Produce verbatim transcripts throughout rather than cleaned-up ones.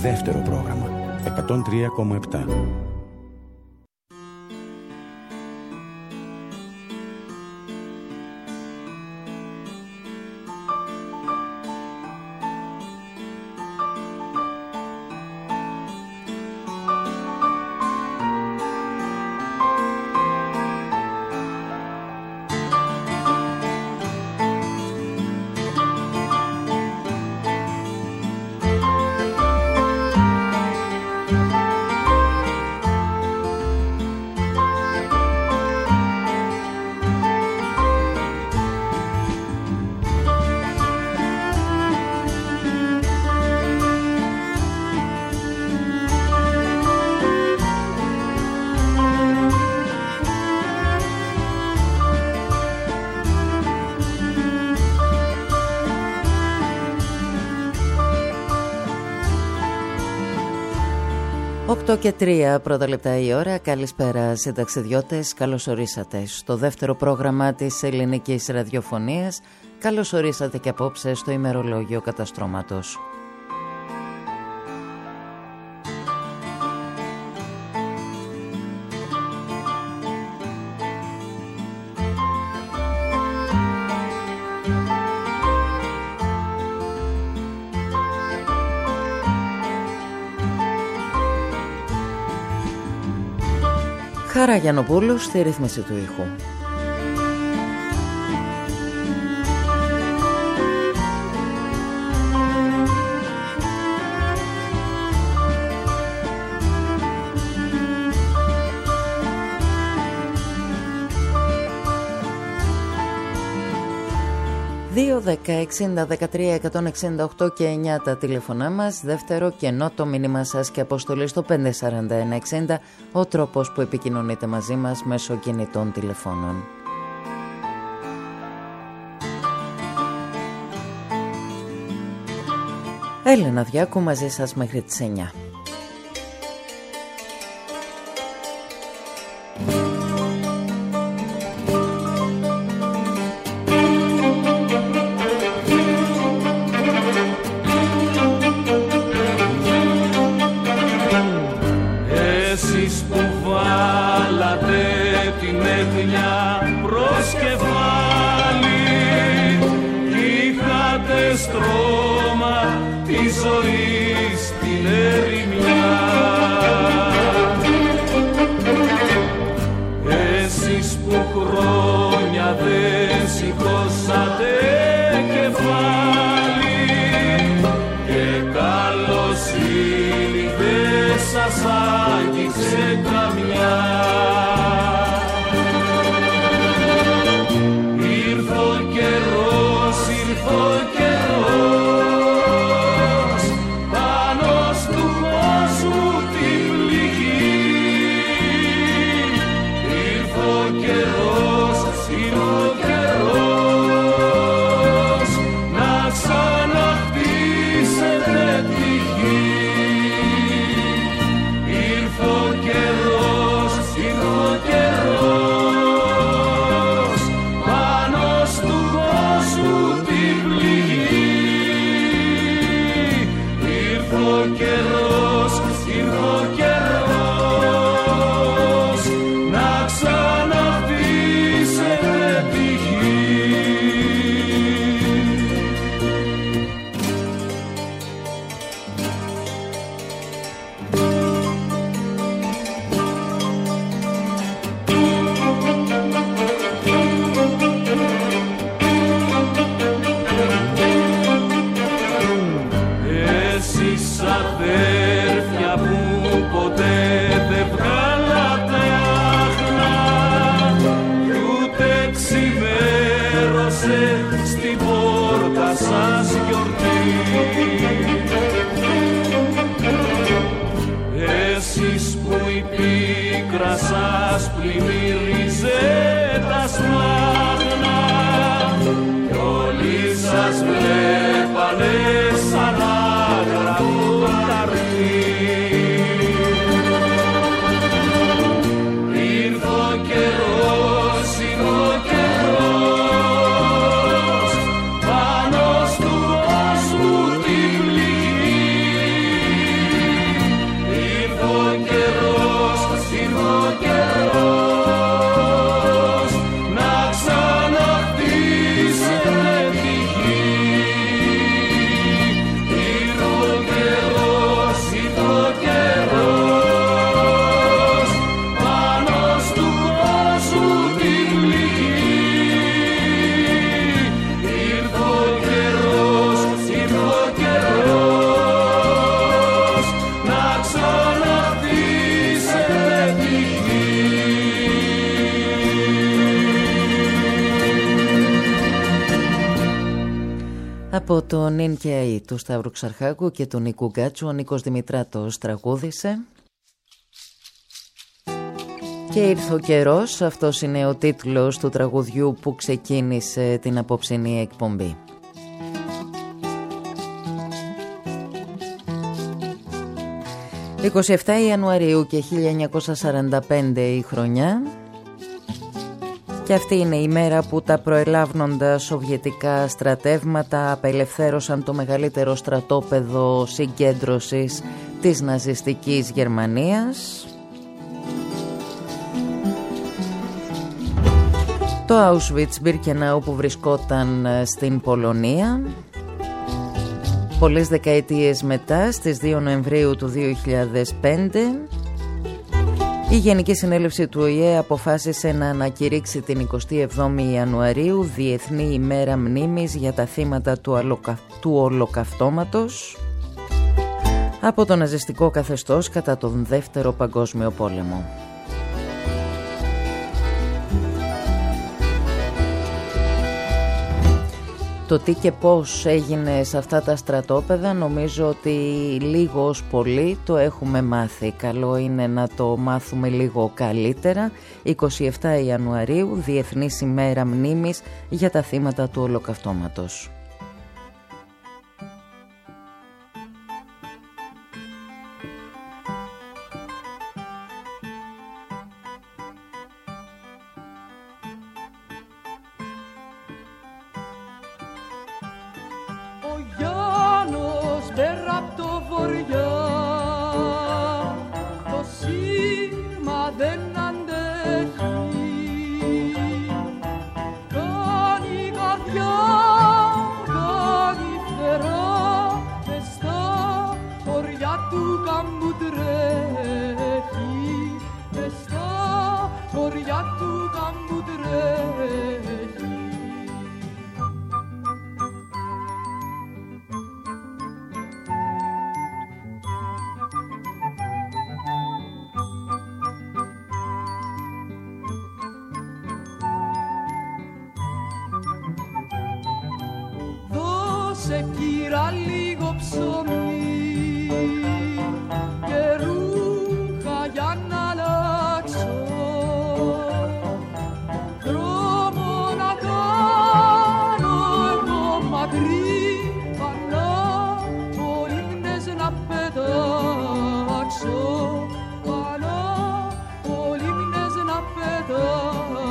δεύτερο πρόγραμμα εκατόν τρία κόμμα επτά. οκτώ και τρία πρώτα λεπτά η ώρα. Καλησπέρα συνταξιδιώτες, καλώς ορίσατε στο δεύτερο πρόγραμμα της ελληνικής ραδιοφωνίας. Καλώς ορίσατε και απόψε στο ημερολόγιο καταστρώματος. Χαρά Γιαννοπούλου στη ρύθμιση του ήχου. δύο, δέκα, εξήντα, δεκατρία, εκατόν εξήντα οκτώ και εννιά τα τηλεφωνά μας. Δεύτερο κενό το μήνυμα σας και αποστολή στο πέντε σαράντα ένα εξήντα, ο τρόπος που επικοινωνείτε μαζί μας μέσω κινητών τηλεφώνων. Έλενα Διάκου μαζί σας μέχρι τις εννιά. Από το Νιν και Αΐ του Σταύρου Ξαρχάκου και του Νίκου Γκάτσου, ο Νίκος Δημητράτος τραγούδισε. Και ήρθε ο καιρός, αυτός είναι ο τίτλος του τραγουδιού που ξεκίνησε την απόψινή εκπομπή. εικοστή εβδόμη Ιανουαρίου και χίλια εννιακόσια σαράντα πέντε η χρονιά. Και αυτή είναι η μέρα που τα προελάβνοντα σοβιετικά στρατεύματα απελευθέρωσαν το μεγαλύτερο στρατόπεδο συγκέντρωσης της ναζιστικής Γερμανίας. Το Auschwitz-Birkenau που βρισκόταν στην Πολωνία. Πολλές δεκαετίες μετά, στις δύο Νοεμβρίου του δύο χιλιάδες πέντε, η Γενική Συνέλευση του Ο Η Ε αποφάσισε να ανακηρύξει την εικοστή εβδόμη Ιανουαρίου Διεθνή ημέρα μνήμης για τα θύματα του, αλοκα... του ολοκαυτώματος από το ναζιστικό καθεστώς κατά τον Δεύτερο Παγκόσμιο Πόλεμο. Το τι και πώς έγινε σε αυτά τα στρατόπεδα νομίζω ότι λίγο ως πολύ το έχουμε μάθει. Καλό είναι να το μάθουμε λίγο καλύτερα. εικοστή εβδόμη Ιανουαρίου, Διεθνής ημέρα μνήμης για τα θύματα του ολοκαυτώματος. Σε κύρα λίγο ψωμί και ρούχα για να αλλάξω, δρόμο να κάνω εγώ μακρύ, πάνω από λίμνες να πετάξω, πάνω από λίμνες να πετάξω.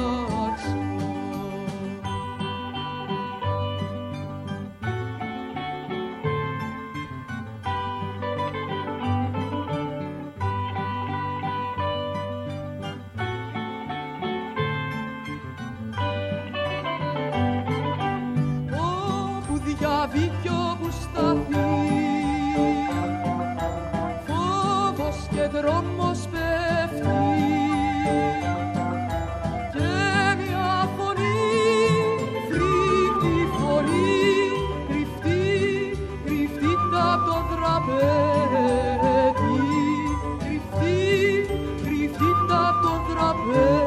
Βίκιο που σταθεί, φόβος και δρόμος πέφτει και μια φωνή, κρυφτή φωνή, κρυφτή, κρυφτή απ' το τραπέζι, κρυφτή, κρυφτή απ' το τραπέζι.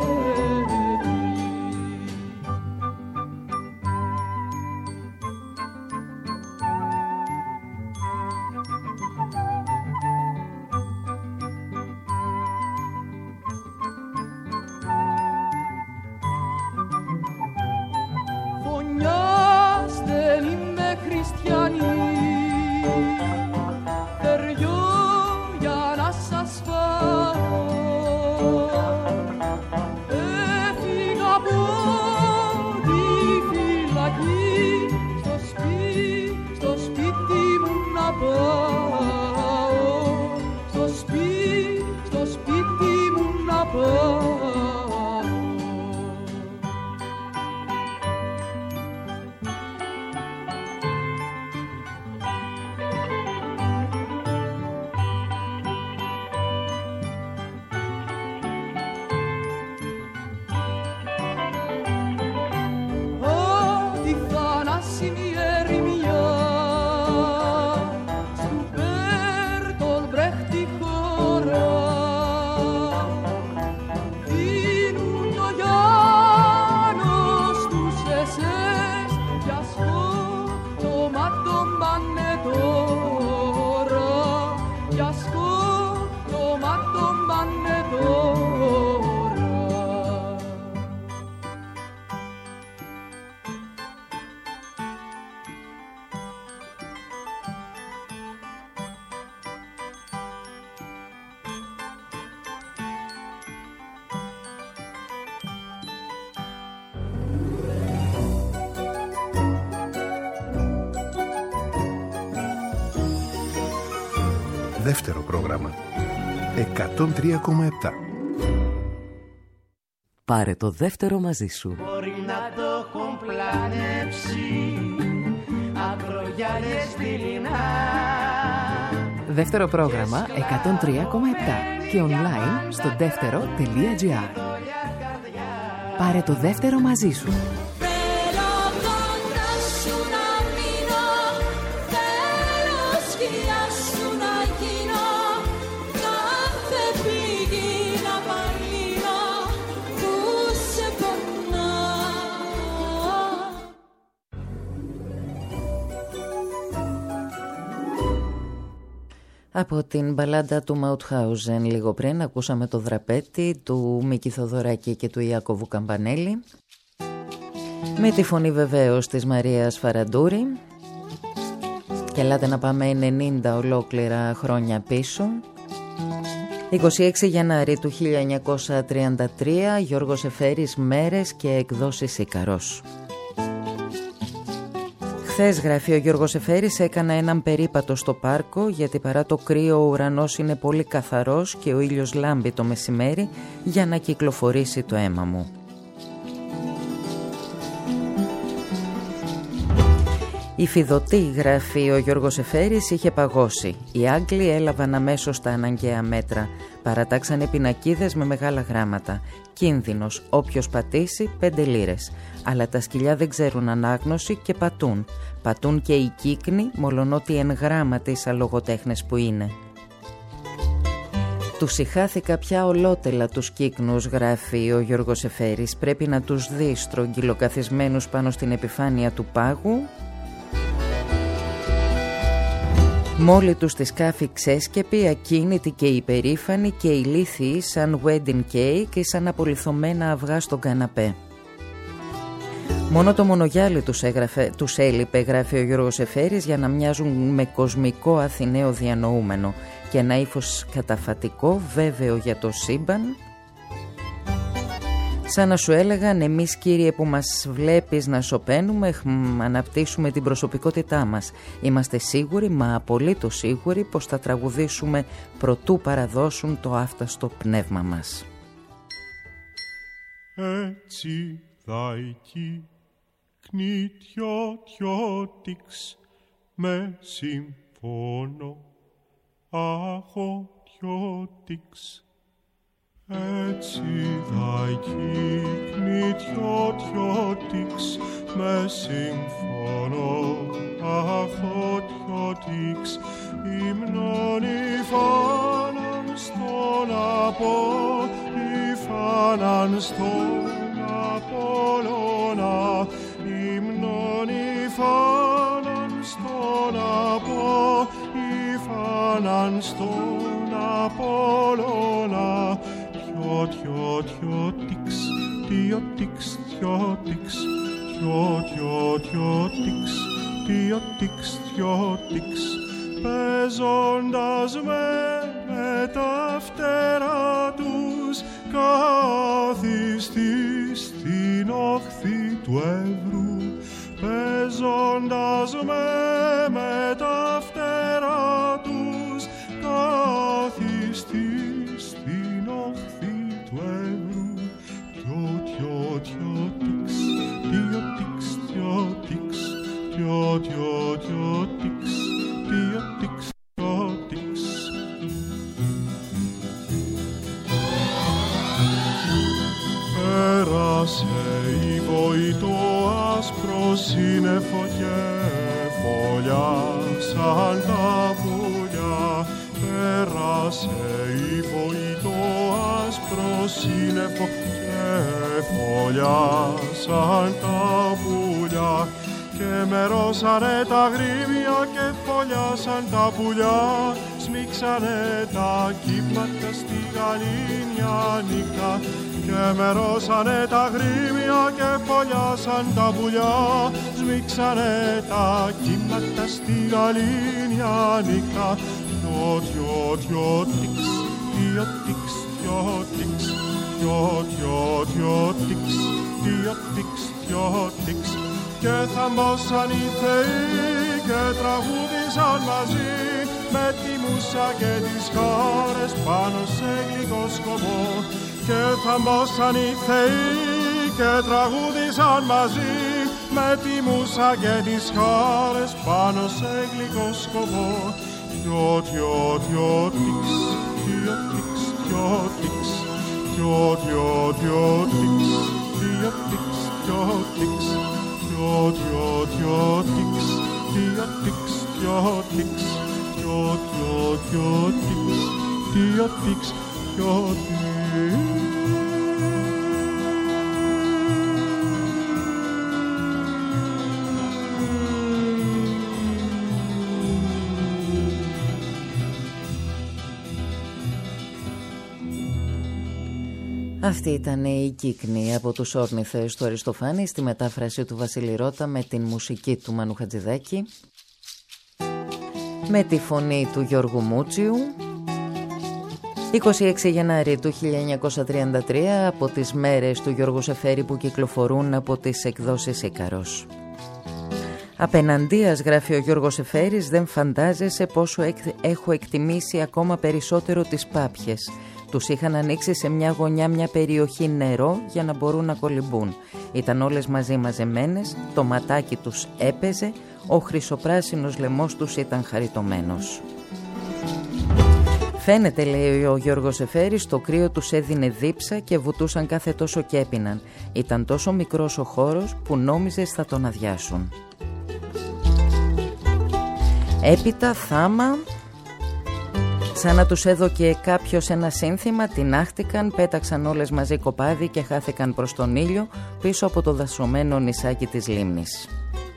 δεύτερο πρόγραμμα. εκατόν τρία κόμμα επτά. Πάρε το δεύτερο μαζί σου. Μπορεί να το έχουν πλανέψει ακρογιάλιες δειλινά. Δεύτερο πρόγραμμα εκατόν τρία κόμμα επτά και online στο δεύτερο τελεία τζι άρ. Πάρε το δεύτερο μαζί σου. Από την μπαλάντα του Μαουτχάουζεν λίγο πριν ακούσαμε το δραπέτη του Μίκη Θοδωράκη και του Ιάκωβου Καμπανέλη, με τη φωνή βεβαίως της Μαρίας Φαραντούρη. Και ελάτε να πάμε ενενήντα ολόκληρα χρόνια πίσω. είκοσι έξι Γενάρη του χίλια εννιακόσια τριάντα τρία, Γιώργος Εφέρης, Μέρες και εκδόσεις Ίκαρος. Χθες, γράφει ο Γιώργος Εφέρης, έκανα έναν περίπατο στο πάρκο, γιατί παρά το κρύο ο ουρανός είναι πολύ καθαρός και ο ήλιος λάμπει το μεσημέρι για να κυκλοφορήσει το αίμα μου. Η Φιδωτή, γράφει ο Γιώργος Εφέρης, είχε παγώσει. Οι Άγγλοι έλαβαν αμέσως τα αναγκαία μέτρα. Παρατάξανε πινακίδες με μεγάλα γράμματα. Κίνδυνος, όποιος πατήσει, πέντε λίρες. Αλλά τα σκυλιά δεν ξέρουν ανάγνωση και πατούν. Πατούν και οι κύκνοι, μολονότι εν γράμματις αλογοτέχνες που είναι. Τους ηχάθηκα πια ολότελα τους κύκνους, γράφει ο Γιώργος Εφέρης. Πρέπει να τους δεις στρογγυλοκαθισμένους πάνω στην επιφάνεια του πάγου. Μόλι τους τη σκάφη ξέσκεπη, ακίνητη και υπερήφανη και ηλίθιοι σαν wedding cake και σαν απολιθωμένα αυγά στον καναπέ. Μόνο το μονογιάλι τους, έγραφε, τους έλειπε, γράφει ο Γιώργος Εφέρης, για να μοιάζουν με κοσμικό Αθηναίο διανοούμενο και ένα ύφος καταφατικό, βέβαιο για το σύμπαν. Σαν να σου έλεγαν, εμείς κύριε που μας βλέπεις να σωπαίνουμε, αναπτύσσουμε την προσωπικότητά μας. Είμαστε σίγουροι, μα απολύτως σίγουροι, πως θα τραγουδήσουμε προτού παραδώσουν το άφταστο πνεύμα μας. Έτσι δαϊκή κνητιωτιώτιξ με συμφώνο αγωτιώτιξ. Έτσι δαϊκή κνητιωτιώτιξ με συμφώνο αγωτιώτιξ. Υμνον υφάναν στον απο, υφάναν στον Απόλλωνα, υμνον υφάναν στον απο, υφάναν στον Απόλλωνα. Τιο, τιο, τιωτix, τιωτix, τιωτix, τιο, τιο, τιωτix, τιωτix, τιωτix. Παίζοντας με, με τα φτερά τους, κάθιστη στην όχθη του Εύρου. Παίζοντας με, με τα φτερά τους, κάθιστη στην όχθη του Εύρου. Τιο, τιο, τιωτix, τιωτix, τιωτix, τιο, τιο, τιωτix, τιωτix, τιωτix. Πέρασε η βοητό άσπρο σύννεφο και φωλιάσαν τα πουλιά. Πέρασε η βοητό άσπρο σύννεφο και φωλιάσαν τα πουλιά. Και μερώσανε τα γρήμια και φωλιάσαν τα πουλιά. Σμίξανε τα κύματα στη γαλήνια νύχτα. Και μερώσανε τα γρήμια και φωλιάσαν τα πουλιά. Σμίξανε τα κύματα στη γαλήνια νύχτα. Τιο, τιο, τιωτix, τιωτix, τιωτix, τιο, τιο, τιωτix, τιωτix, τιωτix. Και θαμπόσαν οι θεοί και τραγούδισαν μαζί με τη μουσα και τις χώρες πάνω σε γλυκό σκοπό και θαμπόσαν οι θεοί και τραγούδισαν μαζί με τη μουσα και τις χώρες πάνω σε γλυκό σκοπό. Τιο, τιο, τιο, τιξ, τιο, τιξ, τιο, τιξ, τιο, τιο, τιο, τιξ, τιο, τιξ, τιο, τιξ, τιο, τιο, τιο, τιξ, τιο, τιξ, τιο, τιξ, τιο, τιο, τιο, τιξ, τιο, τιξ, τιο, τιξ. Αυτή ήταν η Κύκνη από τους Όρνηθες του Αριστοφάνη στη μετάφραση του Βασίλη Ρώτα με την μουσική του Μανού Χατζηδάκη, με τη φωνή του Γιώργου Μούτσιου. είκοσι έξι Γενάρη του χίλια εννιακόσια τριάντα τρία, από τις μέρες του Γιώργου Σεφέρη που κυκλοφορούν από τις εκδόσεις Ίκαρος. Απέναντίας, γράφει ο Γιώργος Σεφέρης, δεν φαντάζεσαι πόσο εκ, έχω εκτιμήσει ακόμα περισσότερο τις πάπιες. Τους είχαν ανοίξει σε μια γωνιά μια περιοχή νερό για να μπορούν να κολυμπούν. Ήταν όλες μαζί μαζεμένες, το ματάκι τους έπαιζε, ο χρυσοπράσινος λαιμός τους ήταν χαριτωμένος. Φαίνεται, λέει ο Γιώργος Σεφέρης, το κρύο τους έδινε δίψα και βουτούσαν κάθε τόσο και έπιναν. Ήταν τόσο μικρός ο χώρος που νόμιζες θα τον αδειάσουν. Έπειτα θάμα, σαν να τους έδωκε κάποιος ένα σύνθημα, τινάχτηκαν, πέταξαν όλες μαζί κοπάδι και χάθηκαν προς τον ήλιο πίσω από το δασωμένο νησάκι της λίμνης.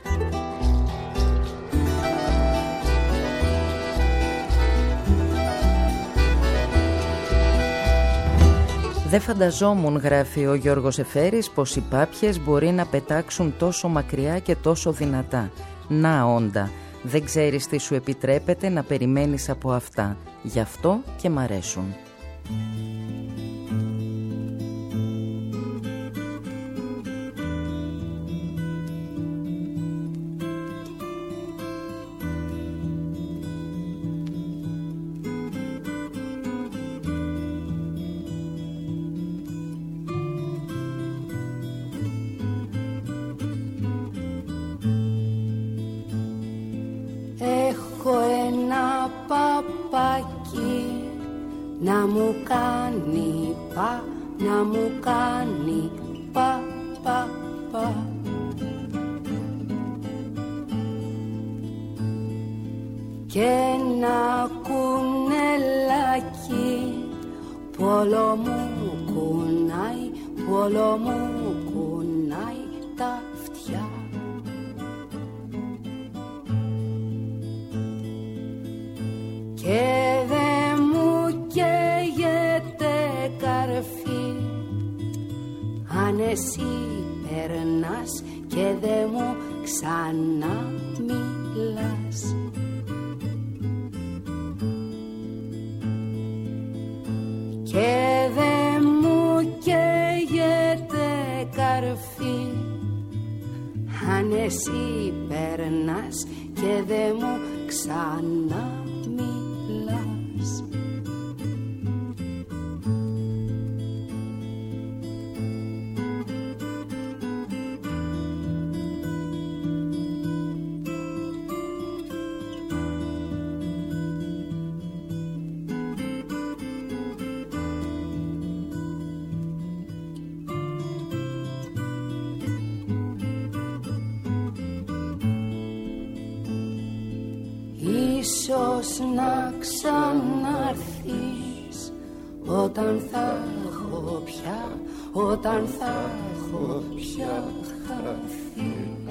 Δεν φανταζόμουν, γράφει ο Γιώργος Εφέρης, πως οι πάπιες μπορεί να πετάξουν τόσο μακριά και τόσο δυνατά. Να όντα, δεν ξέρεις τι σου επιτρέπεται να περιμένεις από αυτά. Γι' αυτό και μ' αρέσουν. Να μου κάνει πα, να μου κάνει πα, πα, πα. Και ένα κουνελάκι που όλο μου κουνάει, που όλο μου κουνάει τα αυτιά. Και δε μου καίγεται καρφί αν εσύ περνάς και δε μου ξανά μιλάς. Και δε μου καίγεται καρφί αν εσύ περνάς και δε μου ξανά μιλάς. Ίσως να ξανάρθεις όταν θα έχω πια, όταν θα έχω πια χαθεί.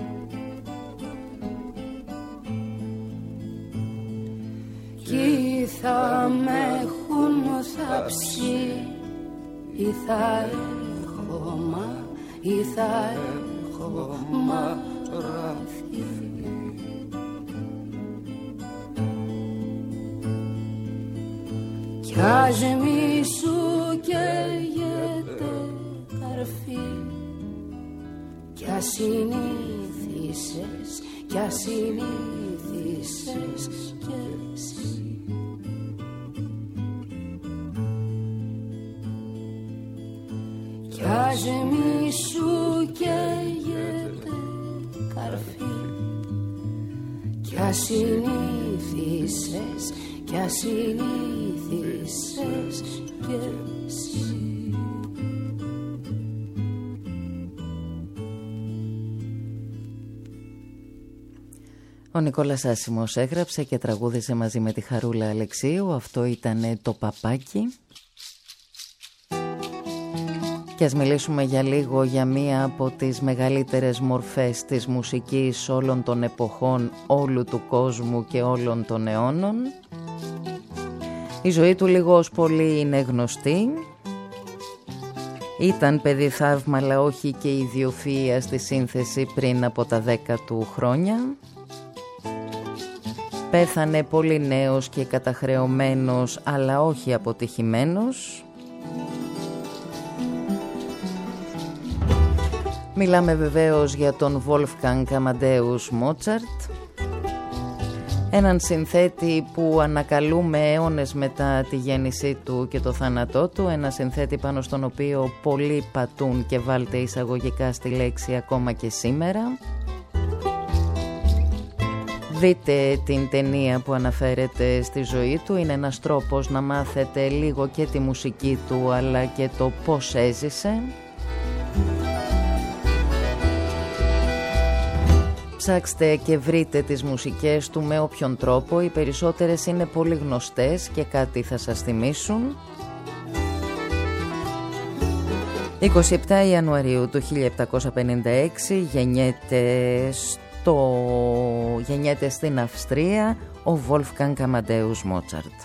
Κι θα με έχουν θάψει ή θα έχω μα, ή θα έχω μαυραθεί. Κι ας μη σου καίγεται καρφί, κι ας συνήθισες, κι ας συνήθισες κι εσύ. κασμί σου καίγεται καρφί. Κι ασυνήθισες, κι ασυνήθισες κι εσύ. Ο Νικόλας Άσημος έγραψε και τραγούδισε μαζί με τη Χαρούλα Αλεξίου. Αυτό ήταν το Παπάκι. Και ας μιλήσουμε για λίγο για μία από τις μεγαλύτερες μορφές της μουσικής όλων των εποχών, όλου του κόσμου και όλων των αιώνων. Η ζωή του λίγος πολύ είναι γνωστή. Ήταν παιδί θαύμα, αλλά όχι και ιδιοφυΐα στη σύνθεση πριν από τα δέκα του χρόνια. Πέθανε πολύ νέος και καταχρεωμένος, αλλά όχι αποτυχημένος. Μιλάμε βεβαίως για τον Wolfgang Amadeus Mozart, έναν συνθέτη που ανακαλούμε αιώνες μετά τη γέννησή του και το θάνατό του, ένα συνθέτη πάνω στον οποίο πολλοί πατούν και βάλτε εισαγωγικά στη λέξη ακόμα και σήμερα. Δείτε την ταινία που αναφέρεται στη ζωή του, είναι ένας τρόπος να μάθετε λίγο και τη μουσική του αλλά και το πώς έζησε. Ψάξτε και βρείτε τις μουσικές του με όποιον τρόπο, οι περισσότερες είναι πολύ γνωστές και κάτι θα σας θυμίσουν. είκοσι επτά Ιανουαρίου του χίλια επτακόσια πενήντα έξι γεννιέται, στο... γεννιέται στην Αυστρία ο Wolfgang Amadeus Mozart.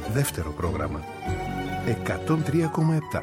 Δεύτερο πρόγραμμα. εκατόν τρία κόμμα επτά.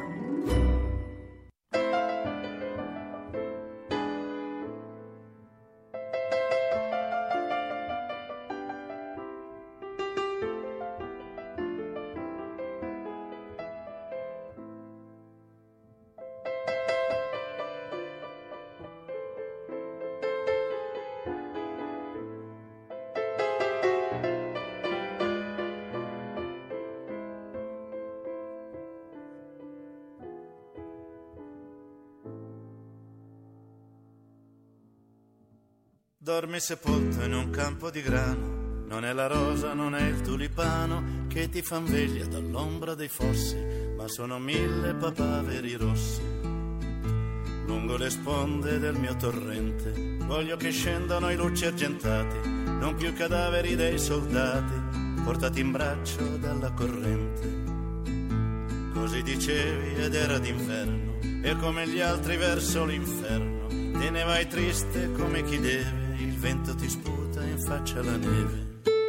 Dormi sepolto in un campo di grano, non è la rosa, non è il tulipano che ti fan veglia dall'ombra dei fossi, ma sono mille papaveri rossi. Lungo le sponde del mio torrente voglio che scendano i lucci argentati, non più cadaveri dei soldati portati in braccio dalla corrente. Così dicevi ed era d'inverno, e come gli altri verso l'inferno te ne vai triste come chi deve, il vento ti sputa in faccia la neve.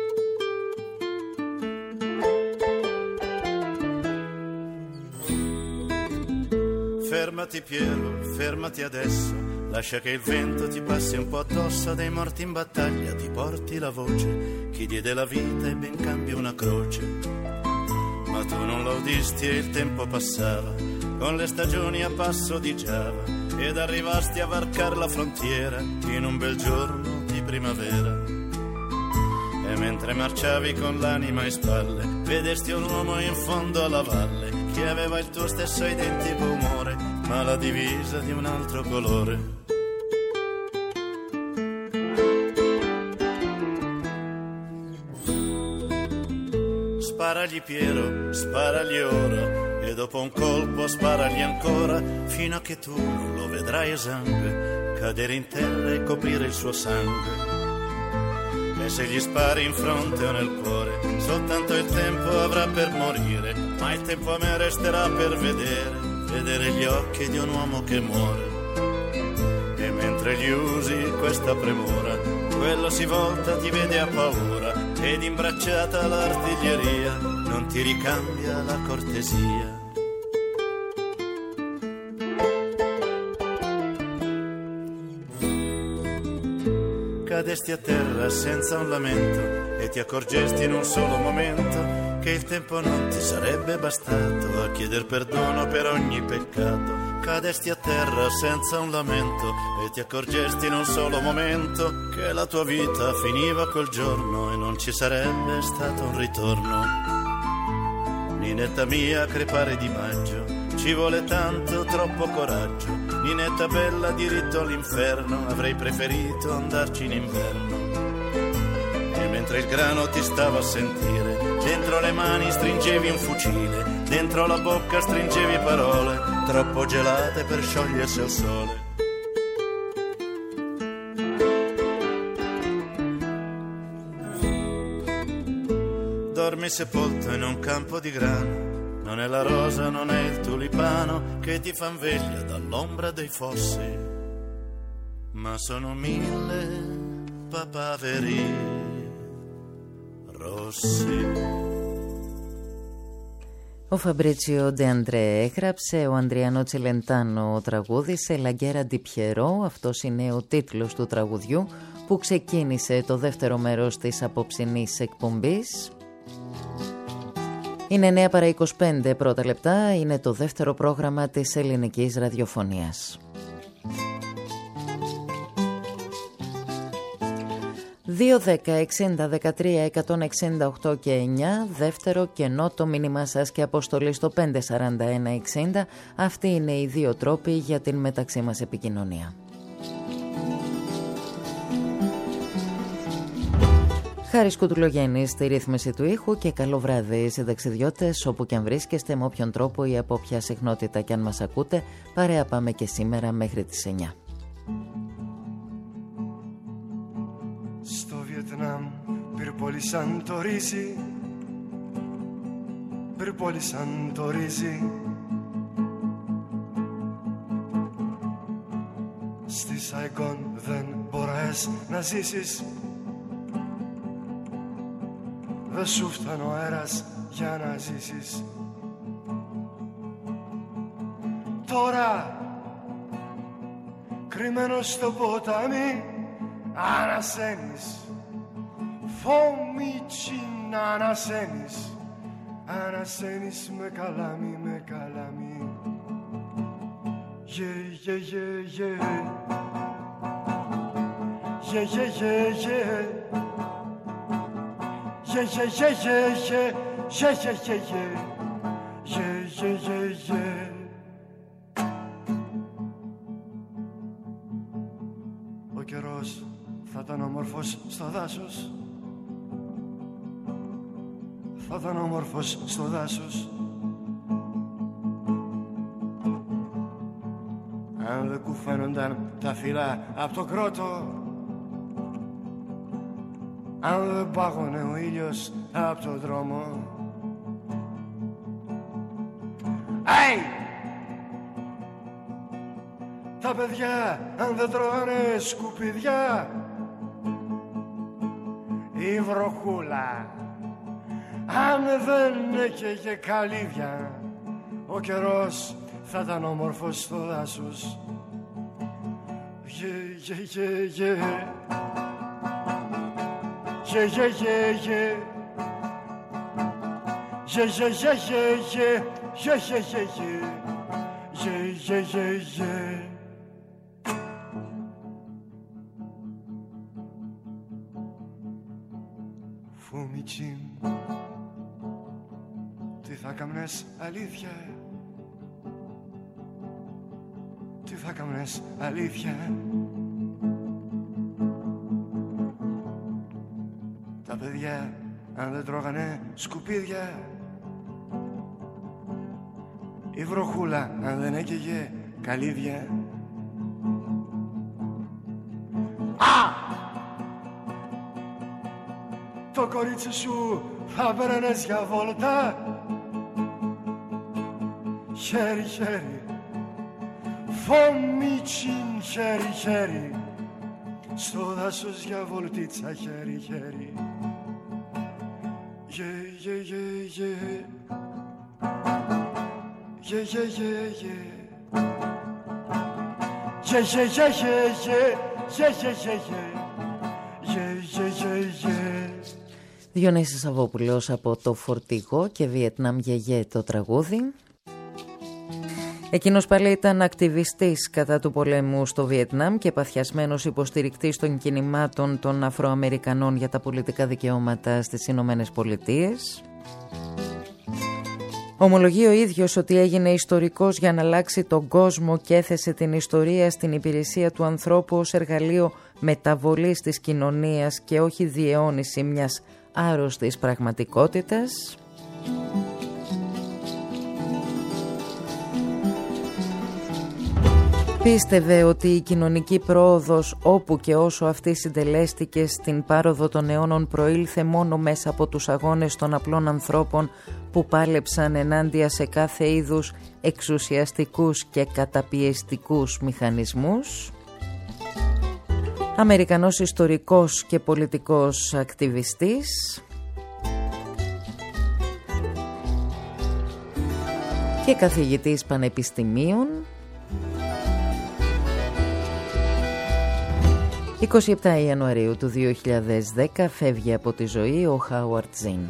Fermati Piero, fermati adesso, lascia che il vento ti passi un po' addosso, dei morti in battaglia ti porti la voce, chi diede la vita e ben cambia una croce. Ma tu non la udisti e il tempo passava, con le stagioni a passo di Giava, ed arrivasti a varcar la frontiera in un bel giorno di primavera. E mentre marciavi con l'anima in spalle, vedesti un uomo in fondo alla valle, che aveva il tuo stesso identico umore, ma la divisa di un altro colore. Sparagli Piero, sparagli ora, e dopo un colpo sparagli ancora, fino a che tu non lo vedrai esangue, cadere in terra e coprire il suo sangue. E se gli spari in fronte o nel cuore, soltanto il tempo avrà per morire, ma il tempo a me resterà per vedere, vedere gli occhi di un uomo che muore. E mentre gli usi questa premura, quello si volta, ti vede a paura, ed imbracciata l'artiglieria non ti ricambia la cortesia. Cadesti a terra senza un lamento e ti accorgesti in un solo momento che il tempo non ti sarebbe bastato a chieder perdono per ogni peccato. Cadesti a terra senza un lamento e ti accorgesti in un solo momento che la tua vita finiva quel giorno e non ci sarebbe stato un ritorno. Ninetta mia, crepare di maggio, ci vuole tanto, troppo coraggio. Ninetta bella, diritto all'inferno, avrei preferito andarci in inverno. E mentre il grano ti stava a sentire, dentro le mani stringevi un fucile, dentro la bocca stringevi parole, troppo gelate per sciogliersi al sole. Dormi sepolto in un campo di grano, non è la rosa, non è il tulipano che ti fan veglia dall'ombra dei fossi, ma sono mille papaveri rossi. Ο Φαμπρίτσιο Ντε Αντρέ έγραψε, ο Ανδριάνο Τσελεντάνο τραγούδισε, Λαγκέρα ντι Πιερό, αυτός είναι ο τίτλος του τραγουδιού που ξεκίνησε το δεύτερο μέρος της απόψινής εκπομπής. Είναι εννέα παρά είκοσι πέντε πρώτα λεπτά, είναι το δεύτερο πρόγραμμα της ελληνικής ραδιοφωνίας. δύο δέκα εξήντα δεκατρία εκατόν εξήντα οκτώ και εννιά, δεύτερο κενό το μήνυμά σας και αποστολή στο πέντε σαράντα ένα εξήντα. Αυτοί είναι οι δύο τρόποι για την μεταξύ μας επικοινωνία. Χάρης Κουτουλογέννης στη ρύθμιση του ήχου και καλό βράδυ συνταξιδιώτες όπου και αν βρίσκεστε, με όποιον τρόπο ή από όποια συχνότητα και αν μας ακούτε. Παρέα πάμε και σήμερα μέχρι τις εννιά. Στο Βιετνάμ πυρπόλησαν το ρύζι, πυρπόλησαν το ρύζι. Στη Σαϊγκόν δεν μπορείς να ζήσεις, δεν σου φτάνει ο αέρας για να ζήσεις. Τώρα κρυμμένος στο ποτάμι ανασένεις, φωμίτσι να ανασένεις, ανασένεις με καλάμι, με καλάμι. Yeah, yeah, yeah, yeah. Yeah, yeah, yeah, yeah. Yeah, yeah, yeah, yeah, yeah. Yeah, yeah, yeah, yeah. Yeah, yeah, yeah, yeah. Ο καιρός θα ήταν όμορφος στο δάσος. Θα ήταν όμορφος στο δάσος. Αν δεν κουφαίνονταν τα φύλλα απ' το κρότο, αν δεν πάγωνε ο ήλιος απ' το δρόμο. Αϊ! Τα παιδιά αν δεν τρώγανε σκουπιδιά, η βροχούλα αν δεν έκαιγε καλύβια, ο καιρός θα ήταν όμορφος στο δάσος. Yeah, yeah, yeah, yeah. Yeah, yeah, yeah, yeah. Yeah, yeah, yeah, yeah, yeah. Yeah, yeah, yeah, yeah. Yeah, yeah, yeah, yeah. Φουμιτσίν, τι θα κάμνες αλήθεια, τι θα κάμνες αλήθεια. Τα παιδιά αν δεν τρώγανε σκουπίδια, η βροχούλα αν δεν έκαιγε καλύβια. Α! Το κορίτσι σου θα παίρνες για βόλτα, χέρι χέρι, φωμίτσιν χέρι χέρι, στο δάσος για βολτίτσα χέρι χέρι. Yeah, yeah, yeah, yeah. Yeah, yeah, yeah, yeah. Yeah, yeah, yeah, yeah, yeah. Yeah, yeah, yeah, yeah. Yeah, yeah, yeah, yeah. Διονύσης Σαββόπουλος από το Φορτηγό και Βιετνάμ Γεγέ το τραγούδι. Εκείνος πάλι ήταν ακτιβιστής κατά του πολέμου στο Βιετνάμ και παθιασμένος υποστηρικτής των κινημάτων των Αφροαμερικανών για τα πολιτικά δικαιώματα στις Ηνωμένες Πολιτείες. Ομολογεί ο ίδιος ότι έγινε ιστορικός για να αλλάξει τον κόσμο και έθεσε την ιστορία στην υπηρεσία του ανθρώπου ως εργαλείο μεταβολής της κοινωνίας και όχι διαιώνιση μιας άρρωστης πραγματικότητας. Πίστευε ότι η κοινωνική πρόοδος όπου και όσο αυτή συντελέστηκε στην πάροδο των αιώνων προήλθε μόνο μέσα από τους αγώνες των απλών ανθρώπων που πάλεψαν ενάντια σε κάθε είδους εξουσιαστικούς και καταπιεστικούς μηχανισμούς. Αμερικανός ιστορικός και πολιτικός ακτιβιστής και καθηγητής πανεπιστημίων. εικοστή εβδόμη Ιανουαρίου του δύο χιλιάδες δέκα φεύγει από τη ζωή ο Χάουαρντ Ζιν.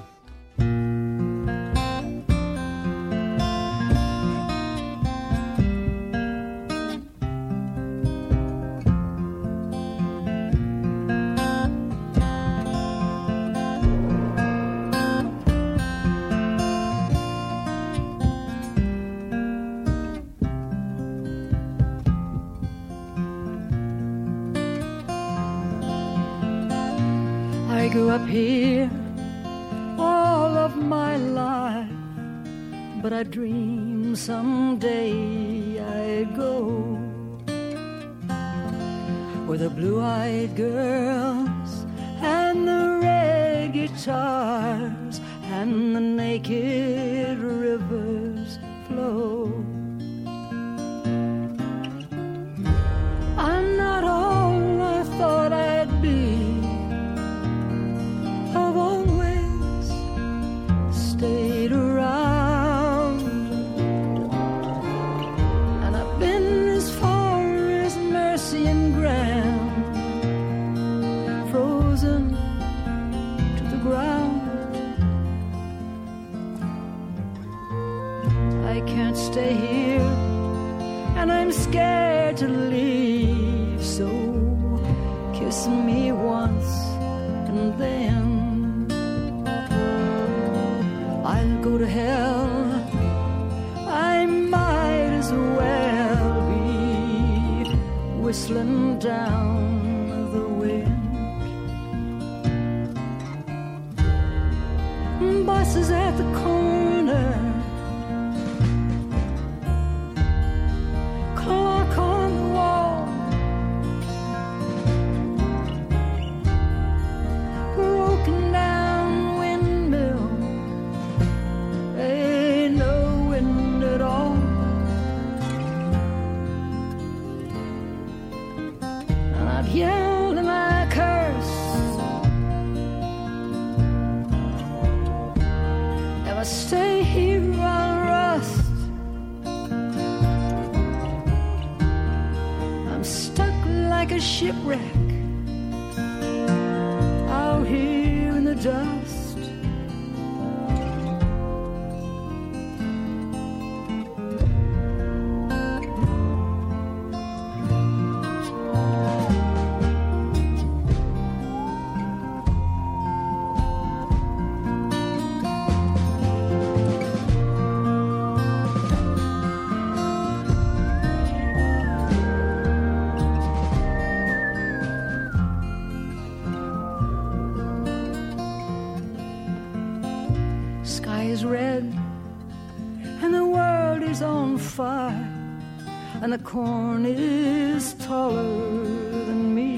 I grew up here all of my life, but I dream someday I'd go where the blue-eyed girls and the red guitars and the naked rivers flow. I'm not all I thought I'd be. I've always stayed I can't stay here, and I'm scared to leave. So kiss me once, and then I'll go to hell. I might as well be whistling down the wind. Buses at the corner, clock on the wall, broken down windmill, ain't no wind at all. And I've yelled and I curse, if I stay here I'll rust. I'm stuck like a shipwreck out here in the dust. Sky is red and the world is on fire, and the corn is taller than me,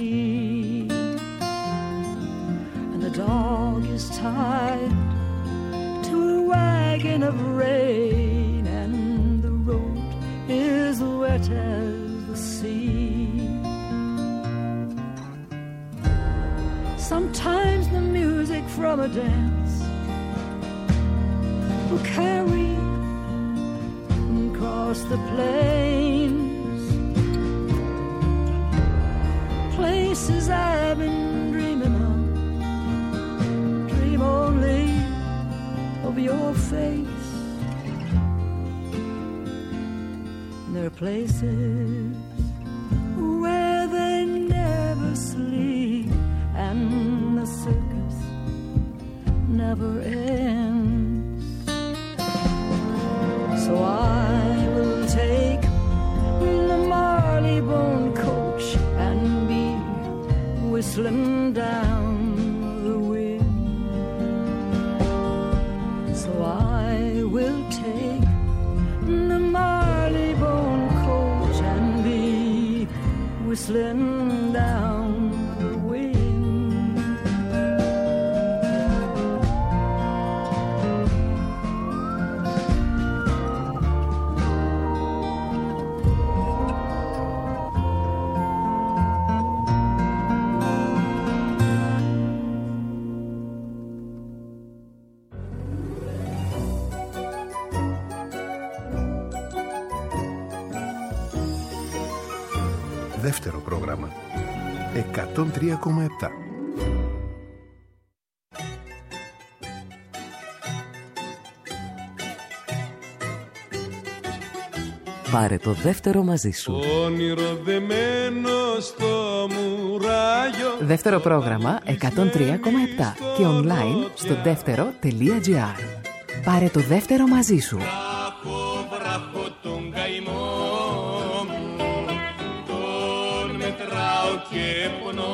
and the dog is tied to a wagon of rain, and the road is wet as the sea. Sometimes the music from a dance will carry across the plains, places I've been dreaming of, dream only of your face. And there are places where they never sleep, and the circus never ends. So I will take the Marleybone coach and be whistling down the wind. So I will take the Marleybone coach and be whistling down the wind. Δεύτερο πρόγραμμα εκατόν τρία κόμμα επτά. Πάρε το δεύτερο μαζί σου. Όνειρο δεμένο στο μουράγιο. Δεύτερο πρόγραμμα εκατόν τρία κόμμα επτά και online στο δεύτερο τελεία τζι άρ. Πάρε το δεύτερο μαζί σου. Βράχο, βράχο τον καημό μου, τον μετράω και πονώ.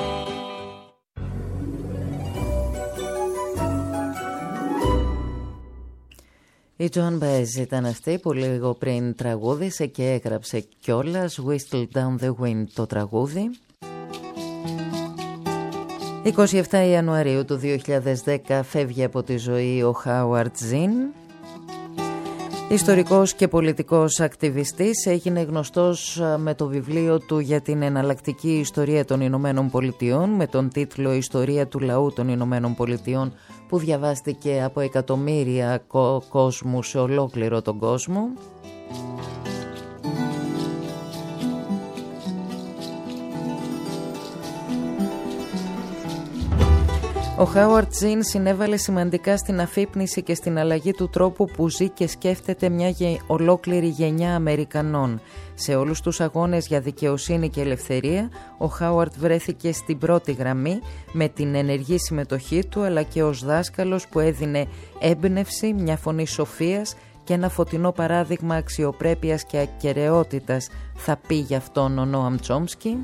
Η Joan Baez ήταν αυτή που λίγο πριν τραγούδισε και έγραψε κιόλας Whistle Down the Wind το τραγούδι. εικοστή εβδόμη Ιανουαρίου του δύο χιλιάδες δέκα φεύγει από τη ζωή ο Howard Zinn. Ιστορικός και πολιτικός ακτιβιστής, έγινε γνωστός με το βιβλίο του για την εναλλακτική ιστορία των Ηνωμένων Πολιτειών με τον τίτλο «Ιστορία του λαού των Ηνωμένων Πολιτειών», που διαβάστηκε από εκατομμύρια κόσμου σε ολόκληρο τον κόσμο. Ο Χάουαρντ Ζιν συνέβαλε σημαντικά στην αφύπνιση και στην αλλαγή του τρόπου που ζει και σκέφτεται μια γε... ολόκληρη γενιά Αμερικανών. Σε όλους τους αγώνες για δικαιοσύνη και ελευθερία, ο Χάουαρντ βρέθηκε στην πρώτη γραμμή με την ενεργή συμμετοχή του, αλλά και ως δάσκαλος που έδινε έμπνευση, μια φωνή σοφίας και ένα φωτεινό παράδειγμα αξιοπρέπειας και ακεραιότητας, θα πει γι' αυτόν ο Νόαμ Τσόμσκι.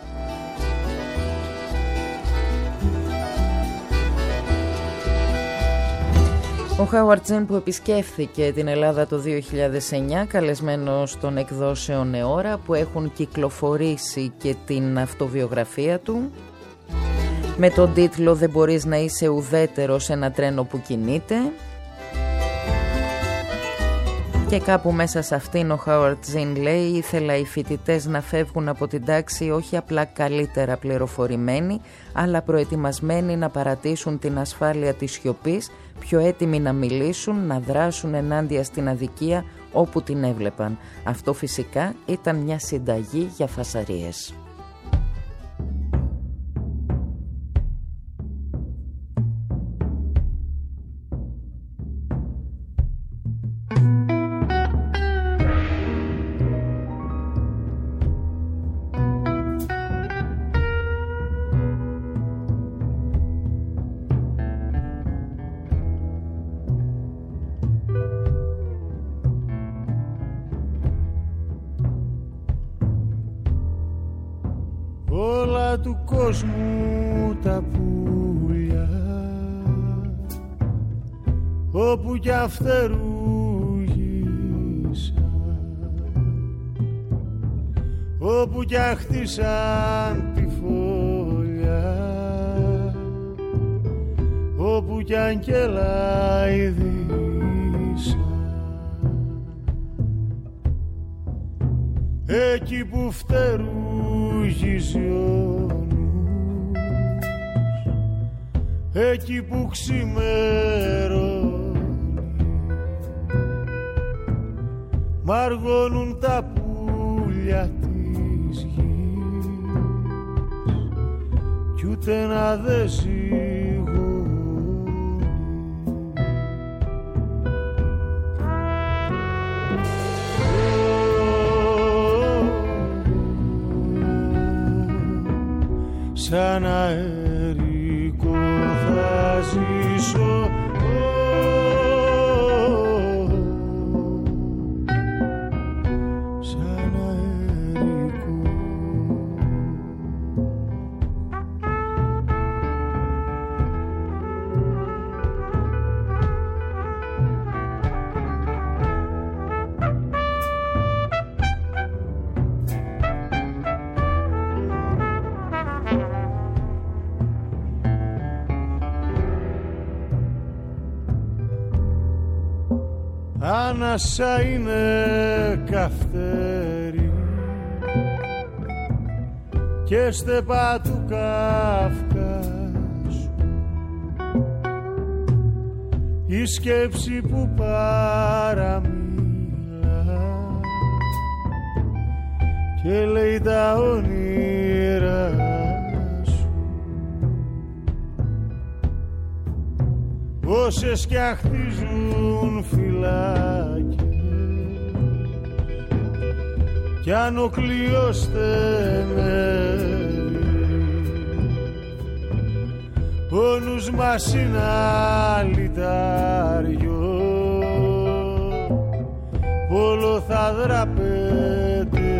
Ο Χάουαρντ Ζιν, που επισκέφθηκε την Ελλάδα το δύο χιλιάδες εννιά, καλεσμένος των εκδόσεων Νεώρα, που έχουν κυκλοφορήσει και την αυτοβιογραφία του με τον τίτλο «Δεν μπορείς να είσαι ουδέτερος σε ένα τρένο που κινείται». Και κάπου μέσα σε αυτήν ο Χάουαρντ Ζιν λέει: «Ήθελα οι φοιτητές να φεύγουν από την τάξη όχι απλά καλύτερα πληροφορημένοι, αλλά προετοιμασμένοι να παρατήσουν την ασφάλεια της σιωπής, πιο έτοιμοι να μιλήσουν, να δράσουν ενάντια στην αδικία όπου την έβλεπαν». Αυτό φυσικά ήταν μια συνταγή για φασαρίες. Του κόσμου τα πουλιά, όπου κι αυτερούγησαν, όπου κι αχτίσαν τη φωλιά, όπου κι αγγελάιδησαν, εκεί που φτερούγησε ο εκεί που ξημερώνει, μαργώνουν τα πουλιά της γης κι ούτε να δε ζυγώνει. Σαν αερικό θα ζήσω, σαν αερικό. Ανάσα είναι καυτέρι και στεπά του Καυκάσου, η σκέψη που παραμιλά και λέει τα όνειρα σου, όσες κι αχτίζουν φυλάκες κι αν ο κλειός στενεύει, ο νους μας είναι αλυτάριο, όλο θα δραπετεύει.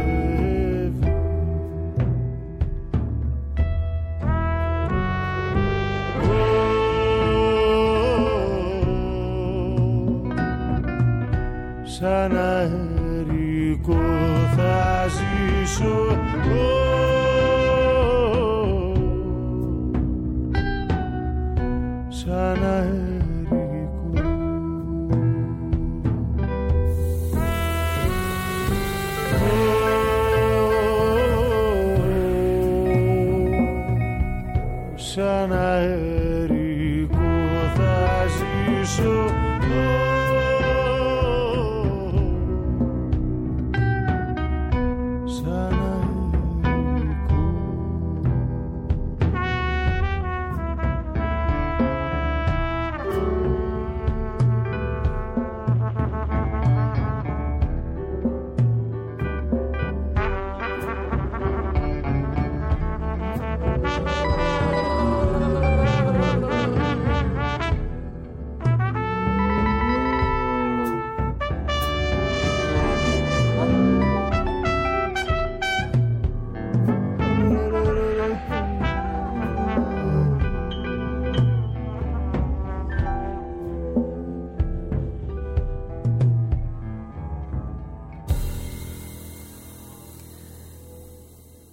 Σαν αερικό θα ζήσω, σαν αερικό. Σαν αερικό θα ζήσω, σαν αερικό.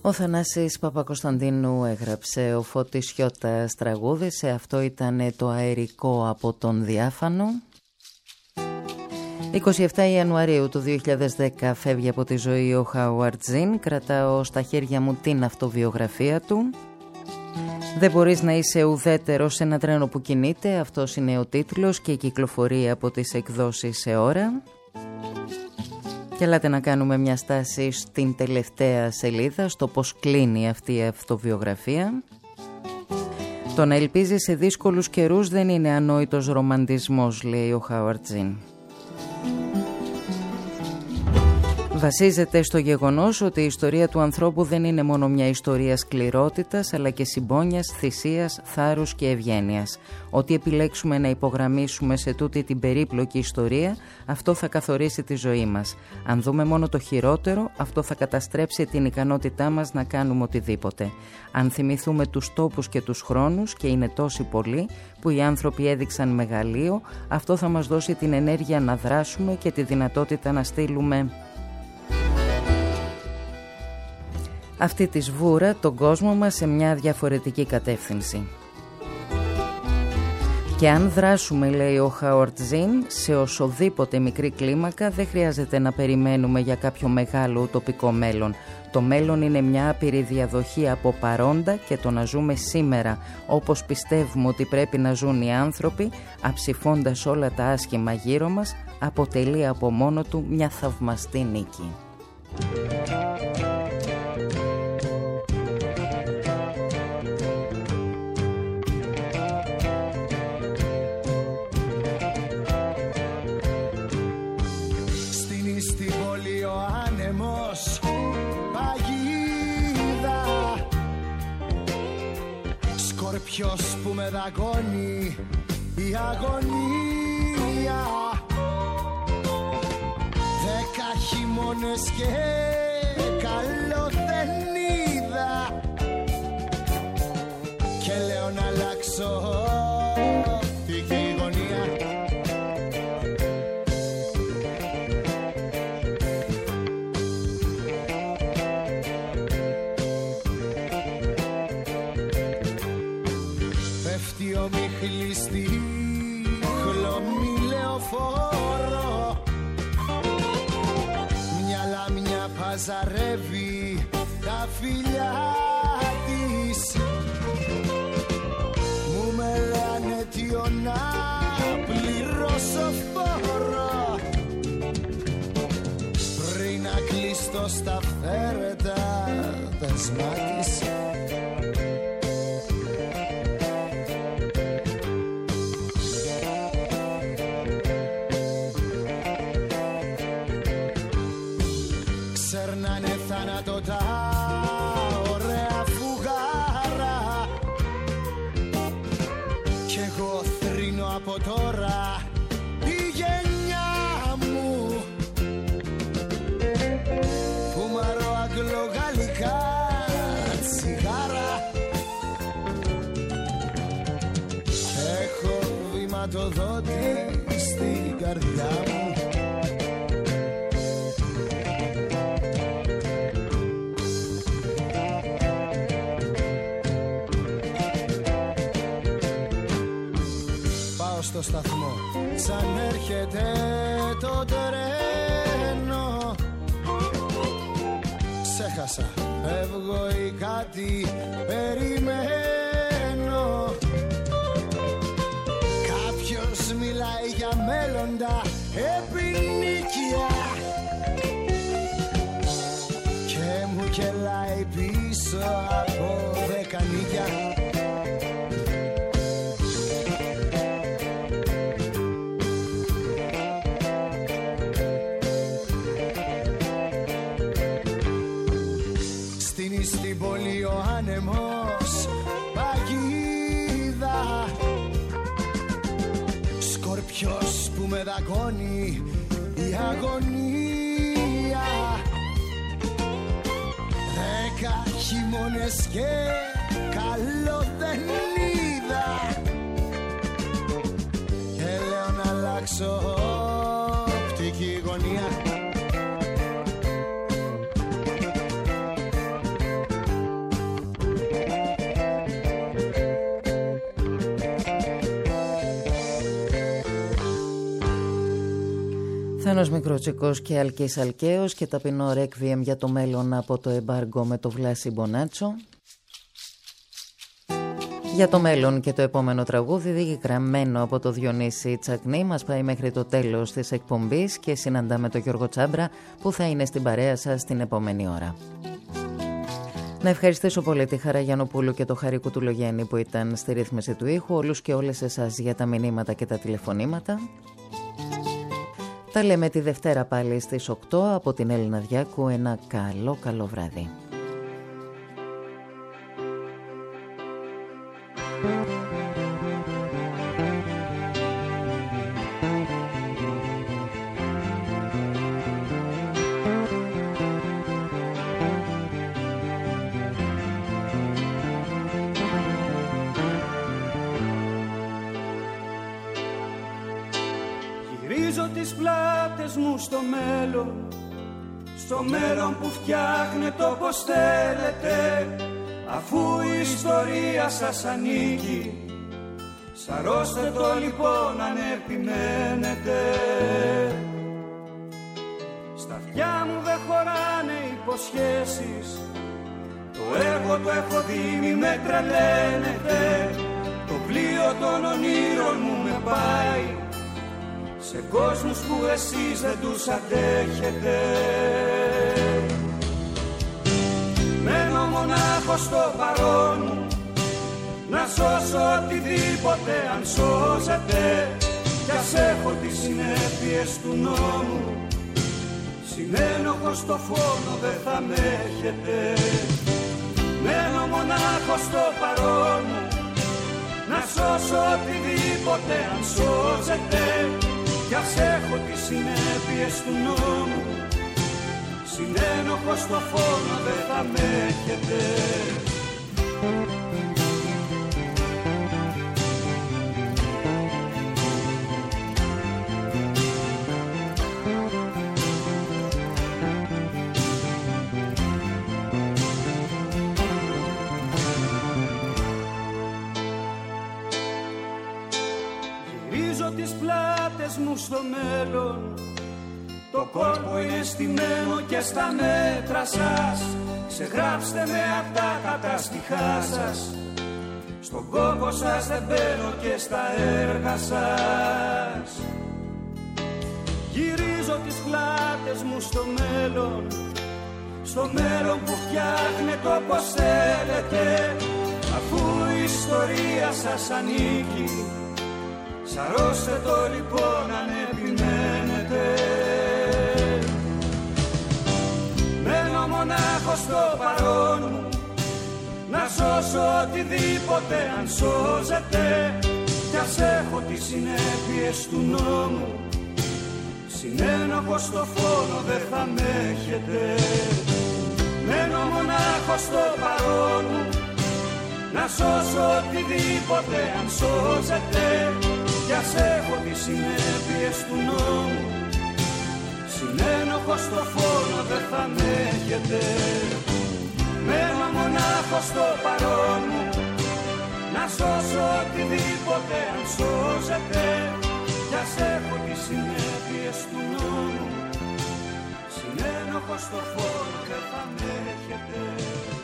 Ο Θανάσης Παπακοσταντίνου έγραψε, ο Φώτης Σιώτας τραγούδισε, αυτό ήταν το αερικό από τον Διάφανο. εικοστή εβδόμη Ιανουαρίου του δύο χιλιάδες δέκα φεύγει από τη ζωή ο Χάουαρντ Ζιν, κρατάω στα χέρια μου την αυτοβιογραφία του. Δεν μπορείς να είσαι ουδέτερος σε ένα τρένο που κινείται, αυτός είναι ο τίτλος και η κυκλοφορία από τις εκδόσεις σε ώρα. Και ελάτε να κάνουμε μια στάση στην τελευταία σελίδα, στο πώς κλείνει αυτή η αυτοβιογραφία. Το να ελπίζει σε δύσκολους καιρούς δεν είναι ανόητος ρομαντισμός, λέει ο Χάουαρντ Ζιν. Βασίζεται στο γεγονός ότι η ιστορία του ανθρώπου δεν είναι μόνο μια ιστορία σκληρότητας, αλλά και συμπόνιας, θυσίας, θάρρους και ευγένειας. Ό,τι επιλέξουμε να υπογραμμίσουμε σε τούτη την περίπλοκη ιστορία, αυτό θα καθορίσει τη ζωή μας. Αν δούμε μόνο το χειρότερο, αυτό θα καταστρέψει την ικανότητά μας να κάνουμε οτιδήποτε. Αν θυμηθούμε τους τόπους και τους χρόνους, και είναι τόσοι πολλοί, που οι άνθρωποι έδειξαν μεγαλείο, αυτό θα μας δώσει την ενέργεια να δράσουμε και τη δυνατότητα να στείλουμε αυτή τη σβούρα, τον κόσμο μας, σε μια διαφορετική κατεύθυνση. Και αν δράσουμε, λέει ο Χάουαρντ Ζιν, σε οσοδήποτε μικρή κλίμακα, δεν χρειάζεται να περιμένουμε για κάποιο μεγάλο ουτοπικό μέλλον. Το μέλλον είναι μια άπειρη διαδοχή από παρόντα, και το να ζούμε σήμερα όπως πιστεύουμε ότι πρέπει να ζουν οι άνθρωποι, αψηφώντας όλα τα άσχημα γύρω μας, αποτελεί από μόνο του μια θαυμαστή νίκη. Ποιος που με δαγκώνει η αγωνία, δέκα χειμώνες και καλό δεν είδα, και λέω να αλλάξω οπτική γωνία. Ομίχλη στη χλωμή λεωφόρο, μια λάμια παζαρεύει τα φιλιά της. Μου μελάνε τιο να πληρώσω φόρο, πριν να κλειστώ στα φέρετα δεσμά της. Ξερνάνε θάνατο τα ωραία φουγάρα, κι εγώ θρήνω από τώρα η γενιά μου, φουμαρώ αγγλογαλλικά τσιγάρα. Έχω βηματοδότη στην καρδιά μου, στο σταθμό, σαν έρχεται το τρένο. Ξέχασα, φεύγω ή κάτι περιμένω. Κάποιος μιλάει για μέλλοντα επινίκια και μου κελάει πίσω από δεκανίκια. Στην πόλη ο άνεμος παγίδα, σκορπιός που με δαγκώνει η αγωνία, δέκα χειμώνες και καλό δεν είδα, και λέω να αλλάξω οπτική γωνία. Θάνος Μικρότσικος και Αλκής Αλκαίος και ταπεινό ρέκβιεμ για το μέλλον από το εμπάργκο με το Βλάση Μπονάτσο. Για το μέλλον και το επόμενο τραγούδι, γραμμένο από το Διονύση Τσακνή, μας πάει μέχρι το τέλος της εκπομπής και συναντάμε τον Γιώργο Τσάμπρα που θα είναι στην παρέα σας την επόμενη ώρα. Να ευχαριστήσω πολύ τη Χαρά Γιαννοπούλου και το Χαρή Κουτουλογέννη που ήταν στη ρύθμιση του ήχου, όλους και όλες εσάς για τα μηνύματα και τα τηλεφωνήματα. Τα λέμε τη Δευτέρα πάλι στις οκτώ από την Έλληνα Διάκου. Ένα καλό καλό βράδυ. Γυρίζω τις πλάτες μου στο μέλλον, στο μέλλον που φτιάχνετε όπως θέλετε, αφού η ιστορία σας ανήκει. Σαρώστε το λοιπόν αν επιμένετε. Στα αυτιά μου δεν χωράνε υποσχέσεις, το έργο το έχω δει, μη με τρελαίνετε. Το πλοίο των ονείρων μου με πάει σε κόσμους που εσείς δεν τους αντέχετε. Μένω μονάχος στο παρόν μου, να σώσω οτιδήποτε αν σώζεται, κι ας έχω τις συνέπειες του νόμου, συνένοχος στο φόνο δεν θα με έχετε. Μένω μονάχος στο παρόν μου, να σώσω οτιδήποτε αν σώζεται, κι ας έχω τις συνέπειες του νόμου, συνένοχος στο φόνο δεν θα με έχετε. Γυρίζω τις πλάτες μου στο μέλλον, το κόλπο είναι στημένο και στα μέτρα σας. Ξεγράψτε με απ' τα καταστιχά σας, στον κόπο σας δεν μπαίνω και στα έργα σας. Γυρίζω τις πλάτες μου στο μέλλον, στο μέλλον που φτιάχνετε όπως θέλετε, αφού η ιστορία σας ανήκει. Σαρώστε το λοιπόν αν επιμένετε. Μένω μονάχος στο παρόν μου, να σώσω οτιδήποτε αν σώζεται, κι ας έχω τις συνέπειες του νόμου, συνένοχος στο φόνο δεν θα με έχετε. Μένω μονάχος στο παρόν μου, να σώσω οτιδήποτε αν σώζεται, κι ας έχω τις συνέπειες του νόμου, συνένοχος στο φόνο δεν θα με έχετε. Μένω μονάχος στο παρόν μου, να σώσω οτιδήποτε αν σώζεται, κι ας έχω τις συνέπειες του νόμου, συνένοχος στο φόνο δεν θα με έχετε.